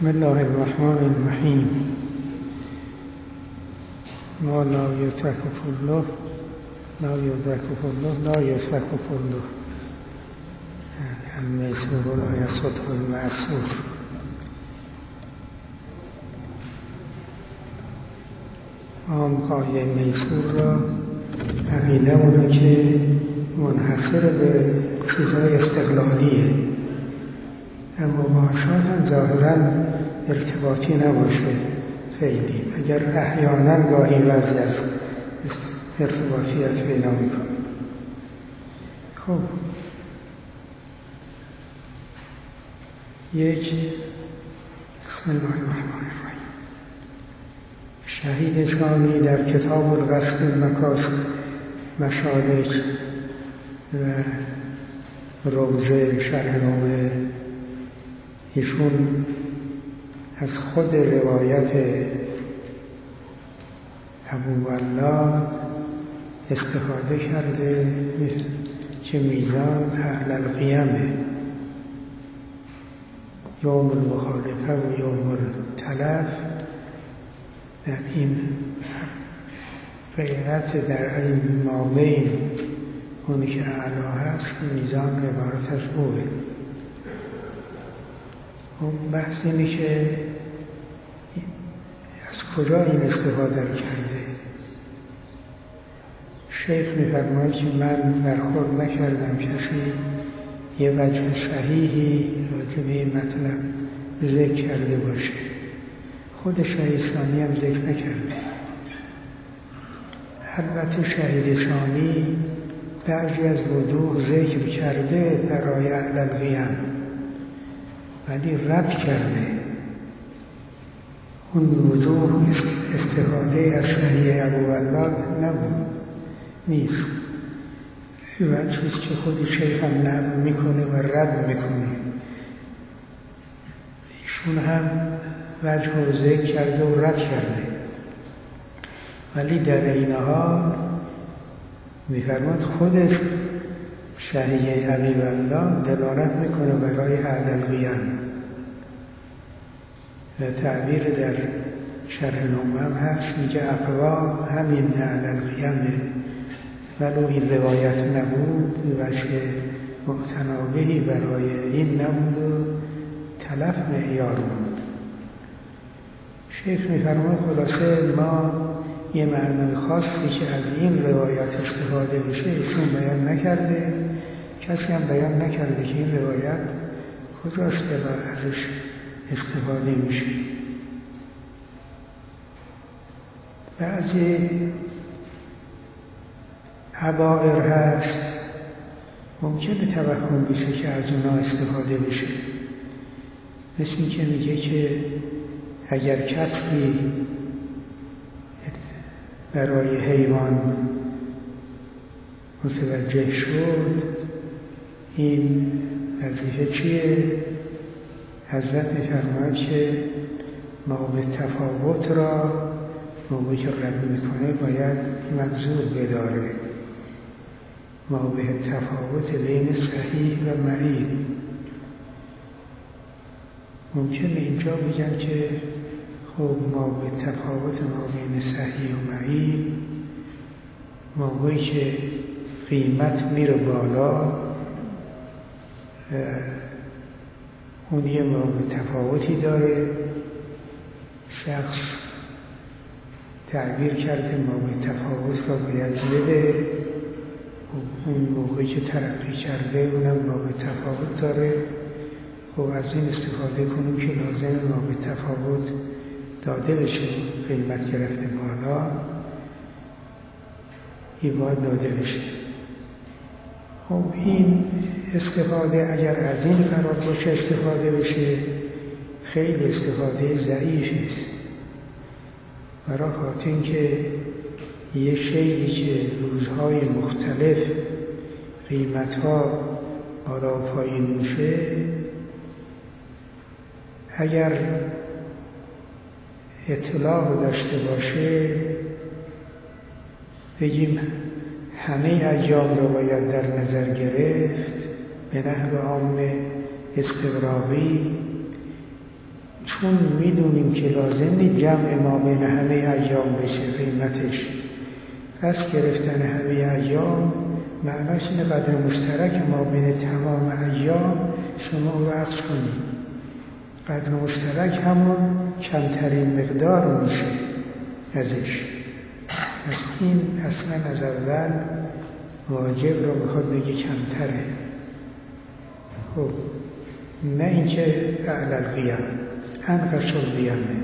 بسم الله الرحمن الرحیم. ما لا یترک فضله لا یدرک فضله لا یترک فضله، المیسور لا یسقط المعسور. ما قاعده میسور را عقیده‌مونه که منحصر به چیزهای استقلالیه، اما مباشرات هم ظاهراً ارتباطی نباشه خیلی، اگر احیانا گاهی بعضی از ارتباطیت پیدا میکنه. خب بسم الله الرحمن الرحیم. شهید ثانی در کتاب القصد مشالک و روضه شرح نامه، ایشون از خود روایت ابوولاد استفاده کرده که میزان اهل القیمه، یوم المخالفه و یوم التلف در این غیرت، در این مابین اونی که اعلا هست میزان عبارت از اوه. اون بحث اینه که از کجا این استفاده رو کرده. شیخ می‌فرماید که من برخورد نکردم کسی یه وجه صحیحی راجع به این مطلب ذکر کرده باشه. خود شهید ثانی هم ذکر نکرده. البته شهید ثانی بعضی از وجوه ذکر کرده برای اهل القیم، ولی رد کرده. اون وجوه استفاده از صحیح ابوولاد نیست. و چیزی که خود شیخ هم نقل میکنه و رد میکنه. ایشون هم وجه رو ذکر کرده و رد کرده، ولی در این حال میفرماد خودش صحیح ابوولاد دلالت میکنه برای اهل القیم. و تعبیر در شرح نامه هم هست، میگه اقوا همین اهل القیمه، ولو این روایت نبود وجه مقتنابهی برای این نبود و تلف معیار بود. شیخ میفرماد خلاصه ما یه معنای خاصی که از این روایت استفاده بشه ایشون بیان نکرده، کسی هم بیان نکرده که این روایت کجاش ازش استفاده میشه. بعضی عبائر هست ممکنه توهم بشه که از اونا استفاده بشه، مثل این که میگه که اگر کسبی برای حیوان متوجه شد، این وظیفه چیه؟ حضرت می‌فرماید که ما به تفاوت را موقعی که رد میکنه باید مبذور بداره. ما به تفاوت بین صحیح و معیب. ممکنه اینجا بگن که خب ما به تفاوت ما بین صحیح و معیب موقعی که قیمت میره بالا، اون یه ما به تفاوتی داره. شخص تعبیر کرده ما به تفاوت را باید بده، اون موقعی که ترقی کرده اونم ما به تفاوت داره. خب از این استفاده کنیم که لازمه ما به تفاوت داده بشه. قیمت گرفته بالا، این باید داده بشه. خب این استفاده اگر از این قرار باشه استفاده بشه، خیلی استفاده ضعیفی است، برای خاطر اینکه یه شیئی که روزهای مختلف قیمتها بالا و پایین میشه، اگر اطلاق داشته باشه بگیم همه ایام رو باید در نظر گرفت به نحو عام استغراقی، چون میدونیم که لازم نیست جمع ما بین همه ایام بشه قیمتش، پس گرفتن همه ایام معناش اینه قدر مشترک ما بین تمام ایام شما رو عکس کنید. قدر مشترک همون کمترین مقدار میشه ازش. پس این اصلا از اول واجب رو میخواد بگه کمتره، خب نه اینکه اعلی القیام انقص القیامه،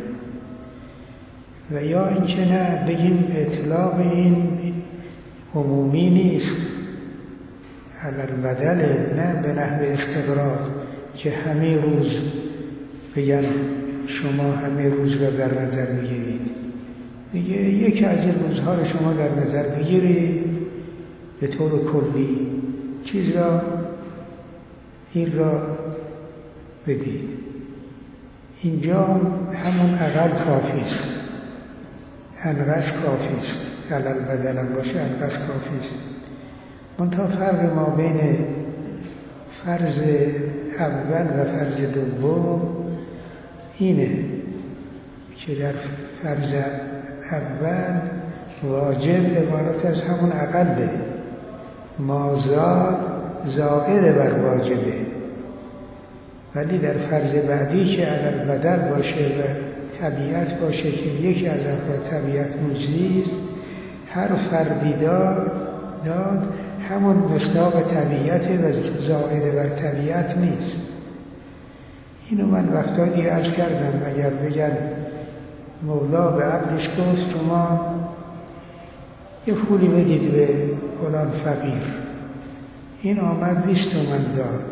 و یا اینکه نه بگیم اطلاق این عمومی نیست، علی البدل، نه به نحو استغراق که همه روز بگن شما همه روز را در نظر بگیرید. میگه یکی از این روزها رو شما در نظر بگیرید به طور کلی، چیز را این را بدید. اینجا همون اقل کافی است، انقص کافی است، علل بدلم باشه انقص کافی است. منتها فرق ما بین فرض اول و فرض دوم اینه که در فرض اول واجب عبارت از همون اقله، مازاد زائد بر واجبه، ولی در فرض بعدی که علی البدل باشه و طبیعت باشه که یکی از افراد طبیعت مجزیست، هر فردی داد همون مصداق طبیعت و زائد بر طبیعت نیست. اینو من وقتا دیگه عرض کردم، اگر بگن مولا به عبدش گفت شما یه پولی بدید به فلان فقیر، این آمد 20 تومن داد،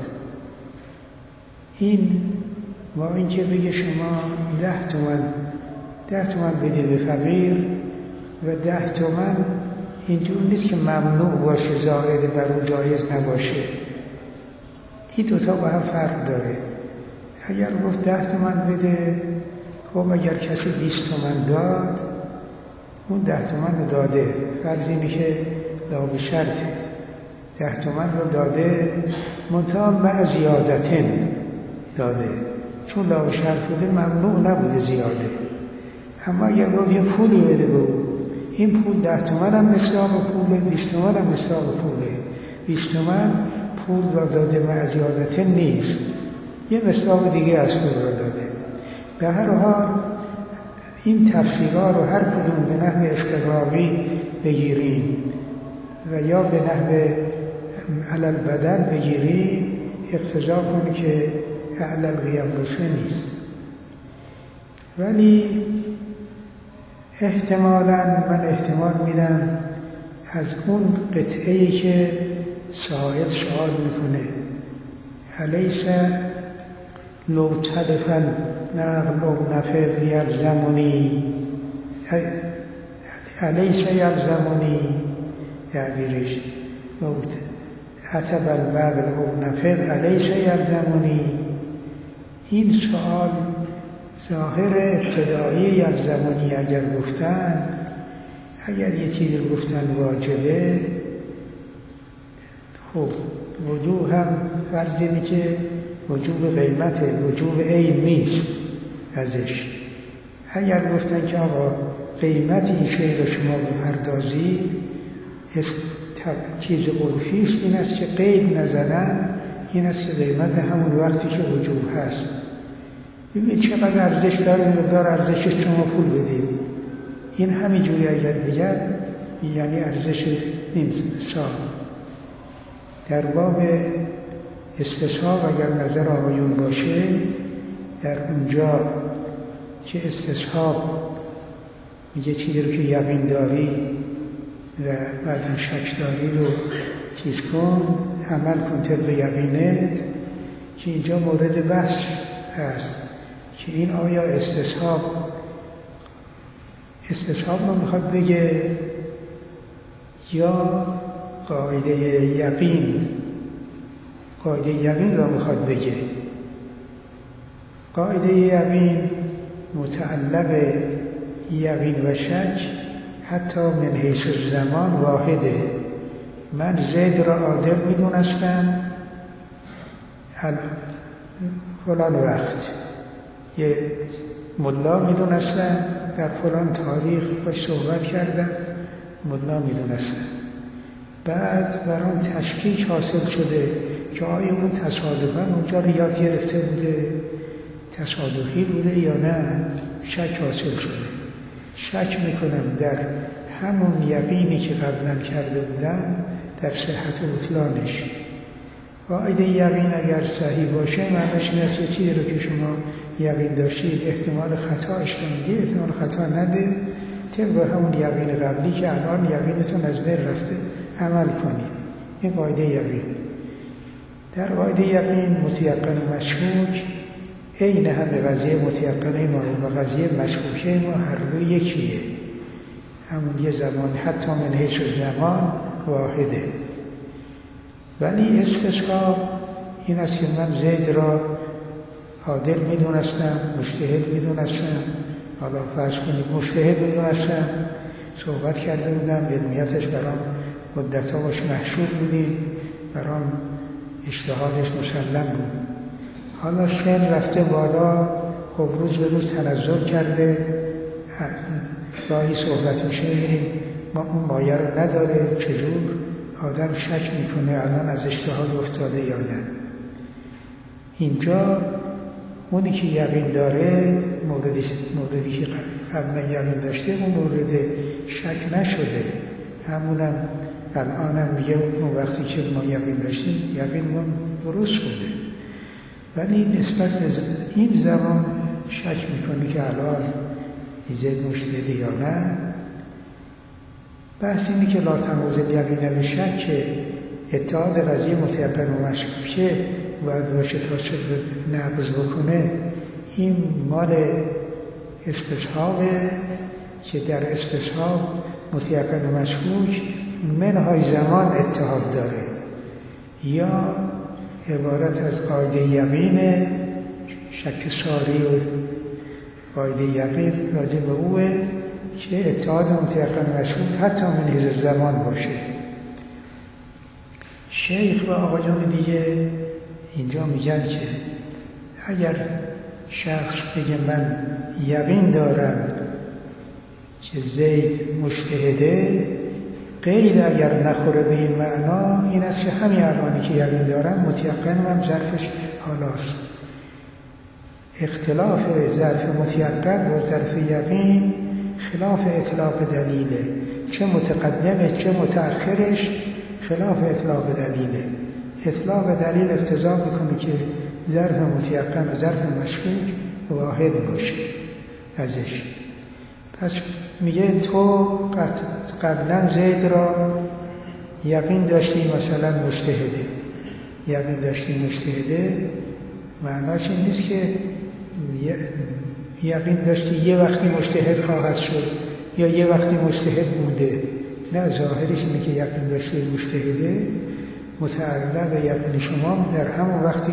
این با اینکه بگه شما 10 تومن بدید به فقیر و 10 تومن، اینجور نیست که ممنوع باشه زائد بر اون جایز نباشه. این دوتا با هم فرق داره. اگر گفت 10 تومن بده، خب اگر کسی 20 تومن داد، اون 10 تومن رو داده، فرض اینه که لا شرطه 10 تومن رو داده، منتها مع زیادتن داده، چون لا شرط بوده ممنوع نبوده زیاده. اما اگر گفت یه پولی بده به او، این پول 10 تومن هم مصداق پوله، 20 تومن هم مصداق پوله، 20 تومن پول را داده مع زیادتن نیست، یه مصداق دیگه از پول را داده. به هر حال این تفسیرها رو هر کدوم به نحو استغراقی بگیریم و یا به نحو علی البدل بگیریم، اقتضا کنه که اعلی القیام باشه نیست. ولی احتمالاً من احتمال میدم از اون قطعه‌ای که سائل سوال میکنه الیس لو تلف نقل او نفر یلزمونی، الیس یلزمونی تعبیرش لو عتب البغل او نفر الیس یلزمونی، این سوال ظاهر ابتدایی یلزمونی اگر گفتن، اگر یه چیزی رو گفتن واجبه، خب وجوب هم فرض اینه که وجوب قیمته، وجوب عین نیست ازش. اگر گفتن که آقا قیمت این شی رو شما بپردازید، چیز عرفیش این است که قید نزدن، این است که قیمت همون وقتی که وجوب هست. ببینید چقدر ارزش داره، مقدار ارزشش شما پول بدید. این همینجوری اگر بگن یعنی ارزش این سال. در باب استصحاب اگر نظر آقایون باشه، در اونجا که استصحاب میگه چیزی رو که یقین داری و بعدم شک داری رو چیز کن، عمل کن طبق یقینت، که اینجا مورد بحث هست که این آیا استصحاب رو میخواد بگه یا قاعده یقین را میخواد بگه. قاعده یقین متعلق یقین و شک حتی من حیث زمان واحده. من زید را عادل میدونستم فلان وقت، یه ملا میدونستن، در فلان تاریخ باش صحبت کردن، ملا میدونستن. بعد برام تشکیک حاصل شده که آیا اون تصادفاً اونجا رو یاد گرفته بوده، تصادفی بوده یا نه. شک حاصل شده. شک میکنم در همون یقینی که قبلا کرده بودم در صحت و بطلانش. قاعده یقین اگر صحیح باشه معنیش این است که چیزی رو که شما یقین داشتید احتمال خطاش رو میگه، احتمال خطا نده، طبق همون یقین قبلی که الان یقینتون از بین رفته عمل کنید. این قاعده یقین. در قاعده یقین متیقن و مشکوک عین همه قضیه متیقنه ما و قضیه مشکوکه ما هر دو یکیه، همون یه زمان، حتی من حیث زمان واحده. ولی استصحاب این است که من زید را عادل میدونستم، مجتهد میدونستم، حالا فرض کنید مجتهد میدونستم، صحبت کرده بودم، علمیتش برام مدت‌ها باش محشور بودیم، برام اجتهادش مسلم بود. حالا سن رفته بالا، خب روز به روز تنزل کرده، گاهی صحبت میشه میبینیم ما اون مایه رو نداره، چجور آدم شک میکنه الان از اجتهاد افتاده یا نه. اینجا اونی که یقین داره، موردی که قبلا یقین داشته، اون مورد شک نشده، همونم الانم میگه اون وقتی که ما یقین داشتیم یقینمون درست بوده، ولی نسبت به این زمان شک میکنه که الان زید مجتهده یا نه. بحث اینه که لا تناقض الیقین به شک که اتحاد قضیه متیقن و مشکوکه باید باشه تا چه نقض بکنه. این مال استصحابه که در استصحاب متیقن و مشکوک این منهای زمان اتحاد داره، یا عبارت از قاعده یقینه، شک ساری و قاعده یقین راجع به اوه که اتحاد متیقن و مشکوک حتی من حیث زمان باشه. شیخ و آقایان دیگه اینجا میگن که اگر شخص بگه من یقین دارم که زید مجتهده، قید اگر نخوره به این معنا این است که همین الانی که یقین دارم متیقن هم ظرفش حالاست. اختلاف ظرف متیقن و ظرف یقین خلاف اطلاق دلیله، چه متقدمه چه متأخرش خلاف اطلاق دلیله. اطلاق دلیل اقتضا میکنه که ظرف متیقن و ظرف مشکوک واحد باشه ازش. پس میگه تو قبلا زید را یقین داشتی مثلا مجتهده، یقین داشتی مجتهده، معناش این نیست که یقین داشتی یه وقتی مجتهد خواهد شد یا یه وقتی مجتهد بوده. نه، ظاهرش اینه که یقین داشتی مجتهده، متعلق یقین شما در همون وقتی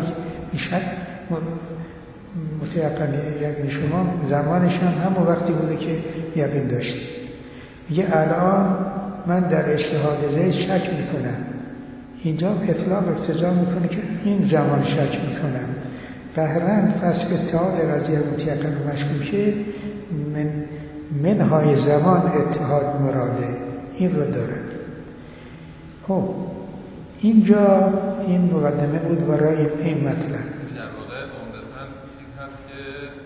متیقن یقین شما زمانش هم همون وقتی بوده که یقین داشتی. میگه الان من در اجتهاد زید شک میکنم، اینجا اطلاق اقتضا میکنه که این زمان شک میکنم قهرن. پس اتحاد قضیه متیقن و مشکوکه منهای زمان اتحاد مراده، این رو داره. خب اینجا این مقدمه بود برای این مطلب. در واقع عمدتاً چیز هست که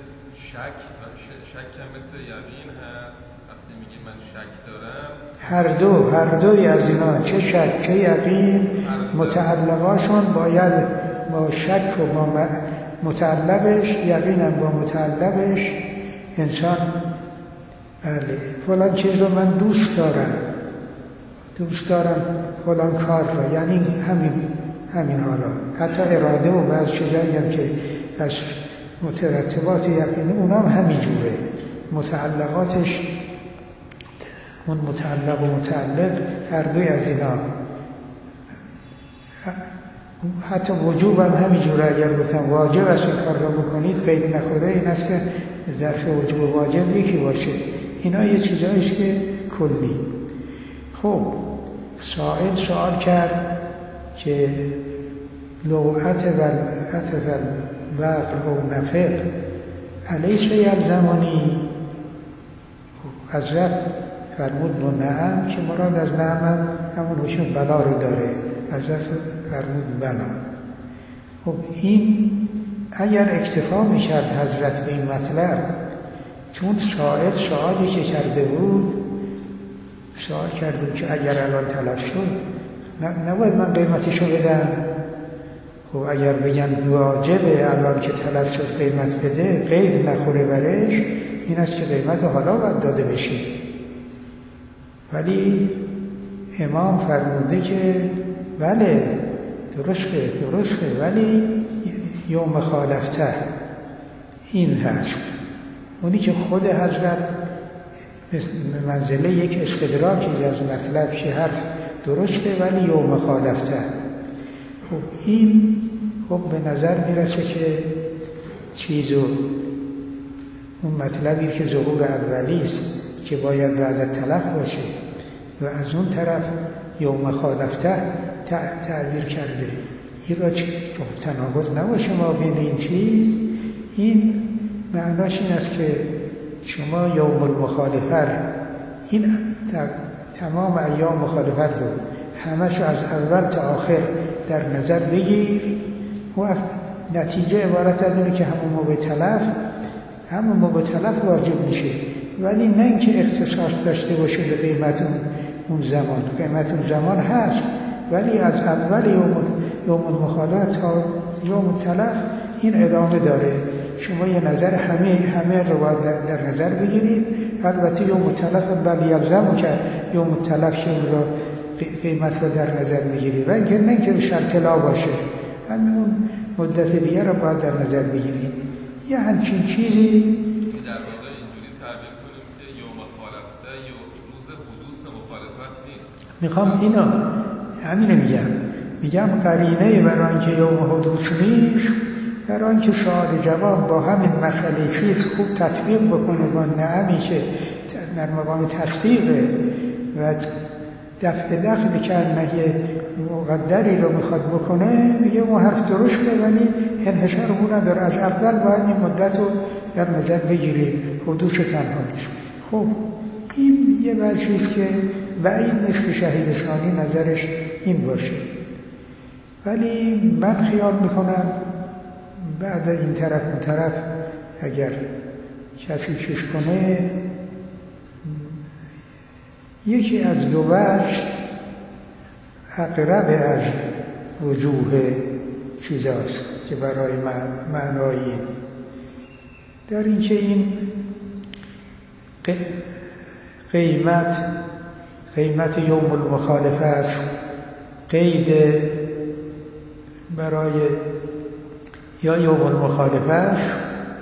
شک هم مثل یقین هست. وقتی میگه من شک دارم، هر دوی از اینا، چه شک چه یقین، متعلقاشون باید با شک و با متعلقش، یقینم با متعلقش انسان بله فلان چیز رو من دوست دارم فلان کار رو، یعنی همین حالا حتی اراده و بعض چیزایی هم که از مترتبات یقین اونم همین جوره، متعلقاتش اون متعلق و متعلق هر دوی از اینا، حتی وجوب هم همین جوره. اگر گفتم واجب است این کار را بکنید قید نخوره، این است که ظرف وجوب و واجب یکی باشه. اینا یه چیزاییست که کلی. خب سوال کرد که لو عطف الوقل او نفق الیس یلزمانی. حضرت فرمود نعم، که مراد از نعم همون حکم بلا رو داره. حضرت فرمود بلا. خب این اگر اکتفا میکرد حضرت به این مطلب، چون سؤالی که کرده بود، سؤال کردیم که اگر الان تلف شد نباید من قیمتشو بدم. خب اگر بگن واجبه الان که تلف شد قیمت بده، قید نخوره برش، این است که قیمت حالا باید داده بشه. ولی امام فرموده که بله درسته، ولی یوم خالفته این هست. اونی که خود حضرت منزله یک استدراکی از مطلب که حرف درسته ولی یوم خالفته. خب این به نظر میرسه که چیزو اون مطلبی که ظهور اولی است که باید بعد تلف باشه و از اون طرف یوم خالفته تعبیر کرده. این را تناقض نباشه ما بین این چیز. این معناش این است که شما یوم المخالفه این تمام ایام مخالفت رو همشو از اول تا آخر در نظر بگیر. وقت نتیجه عبارت از اونه که همون موقع تلف واجب میشه، ولی نه اینکه اختصاص داشته باشه به قیمت اون زمان. قیمت اون زمان هست، ولی از اول یوم المخالفه تا یوم تلف این ادامه داره. شما یه نظر همه رو باید در نظر بگیرید. البته یوم تلف بل یلزم کرد یوم تلف که اون رو قیمت رو در نظر بگیرید، و اینکه نه که شرط لا باشه، همین مدت دیگه رو باید در نظر بگیرید. یه همچین چیزی در واقع اینجوری تعبیر کنیم که یوم خالفته روز حدوث مخالفت نیست. میخوام اینا همینو میگم قرینه برای اینکه یوم حدوث نیست، برای اینکه سوال جواب با همین مسئله چیز خوب تطبیق بکنه با نعمی که در مقام تصدیقه و دخل کنه یه مقدری رو میخواد بکنه، میگه اون حرف درسته ولی انحصار رو نداره. از اول باید این مدت رو در نظر بگیریم، حدوث تنها نیست. خب این یه وجهیست که بعید نیست که شهید ثانی نظرش این باشه، ولی من خیال میکنم بعد این طرف اون طرف اگر کسی چیز کنه، یکی از دو وجه اقرب از وجوه چیزاست که برای معنایی در این که این قیمت یوم المخالفه است، قید برای یا یوم المخالفه است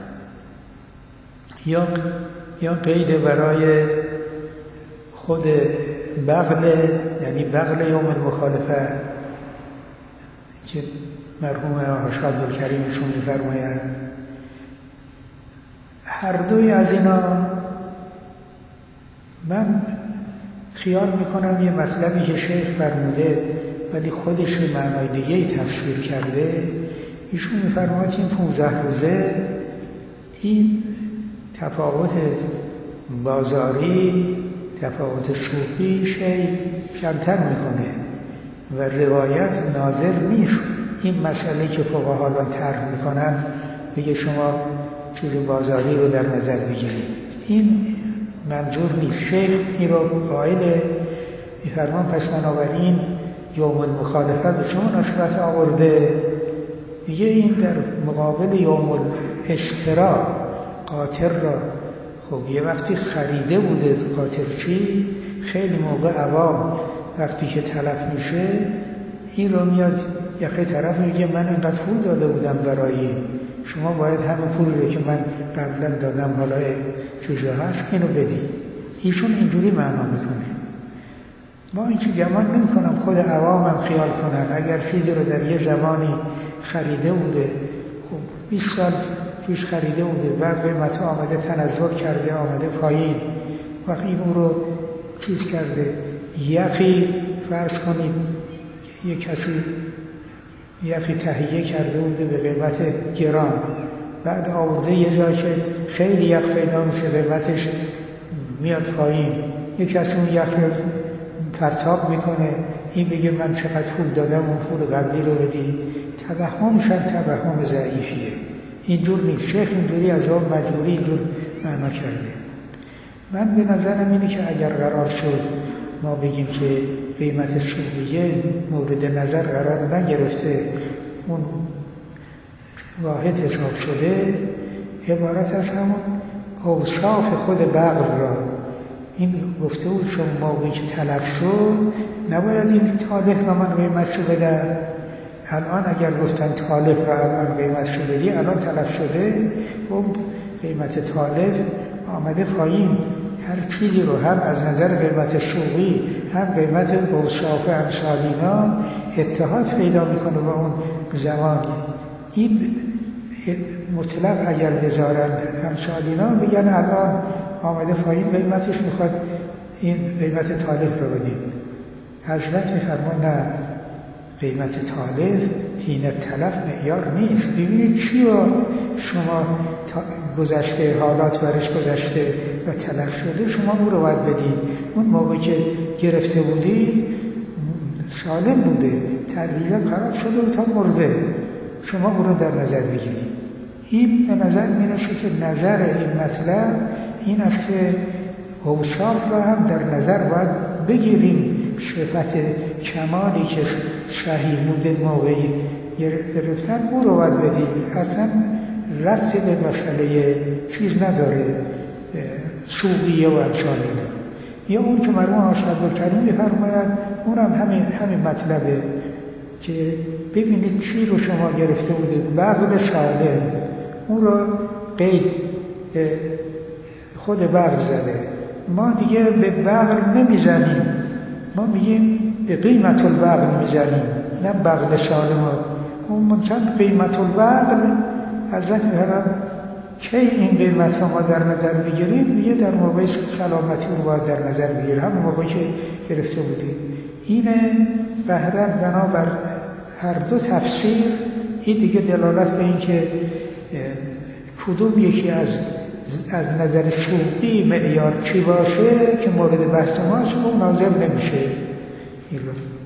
یا قید برای خود بغل، یعنی بغل یوم المخالفه که مرحوم حاج عبدالکریم ایشون می‌فرمایند. هر دوی از اینا من خیال میکنم یه مطلبی که شیخ فرموده ولی خودش به معنای دیگه‌ای تفسیر کرده. ایشون می‌فرماید این 15 روزه این تفاوت بازاری، تفاوت سوقی کمتر میکنه و روایت ناظر نیست این مسئله که فقها الان طرح میکنن بگه شما چیز بازاری رو در نظر بگیرید. این منظور نیست. شیخ این رو قائل می‌فرمان پس بنابراین یوم المخالفه به چون نسبت آورده، میگه این در مقابل یوم الاشترا قاطر را خب یه وقتی خریده بوده قاطرچی، خیلی موقع عوام وقتی که تلف میشه این رو میاد یه طرف میگه من اینقدر پول داده بودم برای شما، باید همه پولی رو که من قبلا دادم حالا چیزا هست اینو بدی. ایشون اینجوری معنا میکنه. ما اینکه گمان نمیکنم خود عوامم خیال کنن اگر چیزی رو در یه زمانی خریده بوده، خب 20 سال پیش خریده بوده، بعد قیمت آمده تنزل کرده، آمده پایین، وقت این اون رو چیز کرده، یخی فرض کنید یک کسی یخی تهیه کرده بوده به قیمت گران، بعد آورده یه جا که خیلی یخ پیدا میشه قیمتش میاد پایین، یکی از اون یخ رو پرتاب میکنه، این بگه من چقدر پول دادم اون پول قبلی رو بدی. توهمش هم توهم ضعیفیه، اینجور نیست. شیخ اینجوری از اون مجبوری اینجور معنا کرده. من به نظرم اینه که اگر قرار شد ما بگیم که قیمت سوقیه مورد نظر قرار نگرفته، اون واحد حساب شده، عبارت از همون اوصاف خود بقر را این گفته بود چون موقعی که تلف شد نباید این طالب را من قیمتشو بدم. الان اگر گفتن طالب را الان قیمتشو بدی، الان تلف شده، اون قیمت طالب آمده پایین. هر چیزی رو هم از نظر قیمت سوقی هم قیمت اوصاف امثالینا اتحاد پیدا میکنه با اون زمانی. این مطلق اگر بذارن امثالینا بگن الان آمده پایین قیمتش، میخواد این قیمت طالب رو بدیم. حضرت میفرمان نه، قیمت طالب حین تلف معیار نیست. ببینید چی رو شما گذشته، حالات برش گذشته و تلف شده، شما او رو باید بدید. اون موقعی که گرفته بودی سالم بوده، تدریجا خراب شده و تا مرده، شما او رو در نظر بگیرید. این به نظر میرسه که نظر این مطلب این است که اوصاف را هم در نظر باید بگیریم. صفت کمالی که صحیح بوده موقعی گرفتن او رو باید بدیم. اصلا ربط به مسئله چیز نداره، سوقیه و امثالینا. یا اون که مرحوم آقا عبدالکریم می‌فرماید اونم همین مطلبه که ببینید چی رو شما گرفته بودید، بغل سالم، اون رو قید خود بغل زده. ما دیگه به بغل نمیزنیم، ما میگیم به قیمت البغل میزنیم، نه بغل سالم. اون منچند قیمت البغل حضرت میفرماید که این قیمت رو ما در نظر بگیریم، دیگه در موقع سلامتی رو باید در نظر بگیریم، همون موقعی که گرفته بودیم. اینه بهرن بنابر هر دو تفسیر این دیگه دلالت به این که کدوم یکی از نظر سوقی معیار چی باشه که مورد بحث ماست، اون ناظر نمیشه این رو.